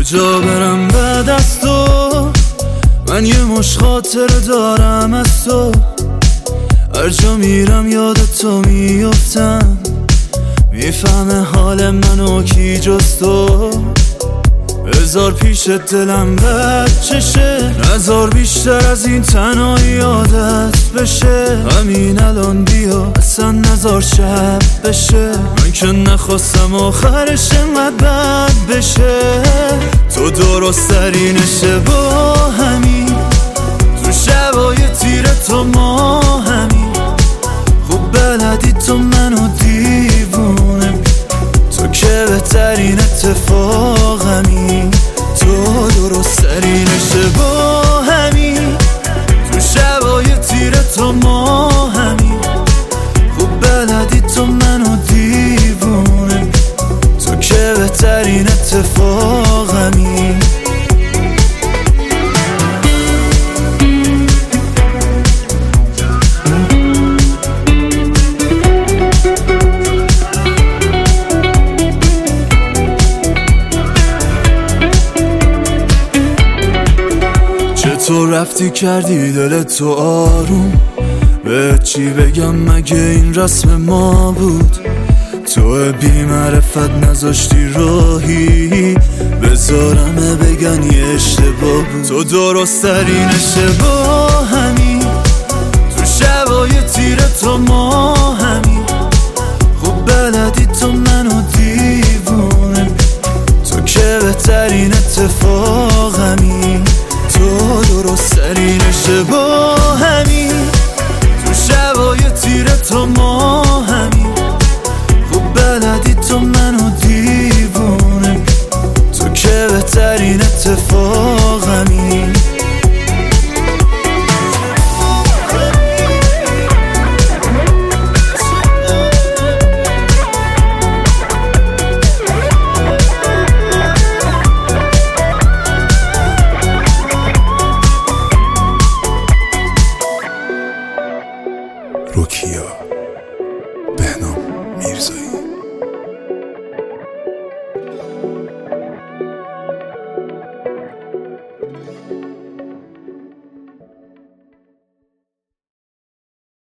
کجا برم بعد از تو؟ من یه مش خاطر دارم از تو، هر جا میرم یاد تو میفتم. میفهمه حال منو کی جز تو؟ بذار پیش دلم بد چشه، نذار بیشتر از این تنهایی عادت بشه. همین الان بیا اصلا نذار شب بشه، من که نخواستم آخرش انقدر بد بشه. تو درست ترینشه با همین، تو شبای تیره تو ما همین. خوب بلدی تو منو دیوونه، تو که بهترین اتفاقمی. تو درست ترینشه با همین، تو شبای تیره تو ما همین. خوب بلدی تو منو دیوونه، تو که بهترین اتفاقمی. تو رفتی کردی دل تو آروم، به چی بگم مگه این رسم ما بود؟ تو بی معرفت نذاشتی راهی بذارمه بگن یه اشتباه بود. تو درست ترینشه با همین، تو شبای تیره تو ما همین. خوب بلدی تو منو دیوونه، تو که بهترین اتفاق